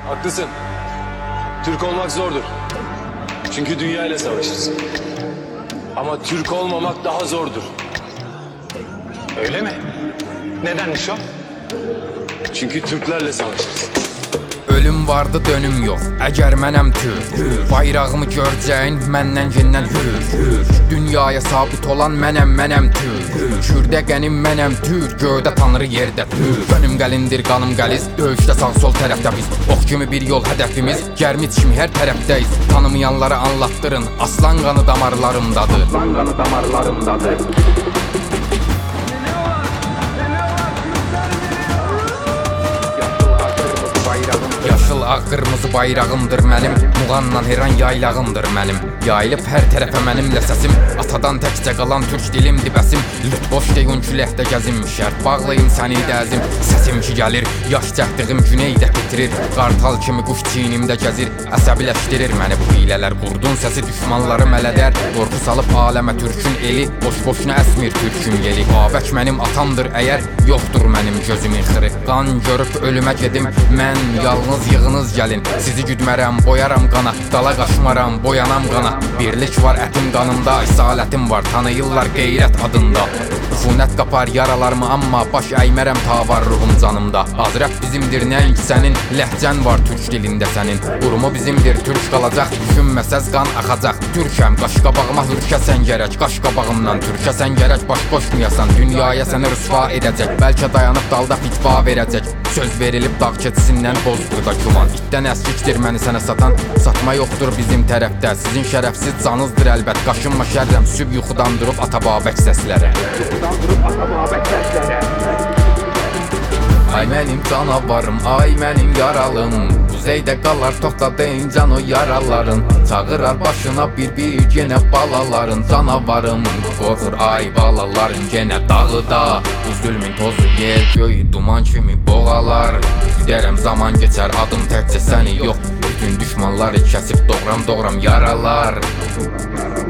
Haklısın. Türk olmak zordur. Çünkü dünya ile savaşırsın. Ama Türk olmamak daha zordur. Öyle mi? Nedenmiş o? Çünkü Türklerle savaşırsın. Ölüm vardı dönüm yok. Əgər mənəm Türk, bayrağımı görəcəyin məndən gendən yürür. Dünyaya sabit olan mənəm Türk. Kürdə qənim mənəm Türk, göydə tanrı yerdə Türk. Önüm qəlindir qanım qəliz, döyüşdə sağ sol tərəfdə biz. Ox kimi bir yol hədəfimiz, gərmit kimi hər tərəfdəyiz. Tanımayanlara anlattırın, aslan qanı damarlarımdadır. Aslan qanı damarlarımdadır. Yaşıl ağ qırmızı bayrağımdır mənim, muğanla her an yaylağımdır mənim. Yayılıb hər tərəfə mənimlə səsim, atadan təkcə qalan türk dilimdir bəsim. Lüt boş deyun küləkdə gəzim, şərt bağlayım səni dəzim. Səsim ki gəlir, yaş cəhdiyim güneydə bitirir. Qartal kimi quş çiynimdə gəzir, əsəbiləşdirir məni bu hilələr. Qurdun səsi düşmanları mələdər, qorxu salıb aləmə türkün eli. Boş-boşuna əsmir türkün yeli. Babək mənim atamdır əgər, yoxdur mənim gözümün xırı. Qan görüb ölümə gedim, mən yalnız yığınız gəlin. Sizi güdmərəm, boyaram qana, dala qaşmaram, boyanam qana. Birlik var ətim qanımda, isalətim var, tanıyırlar qeyrət adında. Ufunət qapar yaralarımı, amma baş əymərəm ta var ruhum canımda. Azrəf bizimdir, nəinki sənin, ləhcən var türk dilində sənin. Qurumu bizimdir, türk qalacaq, düşünməsəz qan axacaq. Türkəm, qaşqabağıma hürkəsən gərək, qaşqabağımdan türkəsən gərək. Baş qoşmayasan, dünyaya səni rüsva edəcək. Bəlkə dayanıb dalda fitva verəcək. Söz verilib dağ keçisindən bozdur da güman. İtdən əskikdir məni sənə satan, satma yoxdur bizim tərəfdə. Sizin şərəfsiz canınızdır əlbət, qaşınma şərrəm. Süb yuxudan durub ata babək səslərə. Ay mənim canavarım, ay mənim yaralım. Düzeydə qalar toxtadın can o yaraların. Çağırar başına bir yenə balaların. Canavarım qorxur ay balaların. Yenə dağıda bu zülmün tozu yer göy duman kimi boğalar. Güdərəm zaman geçər adım təkcə səni yox. Bütün düşmanları kəsib doğram yaralar.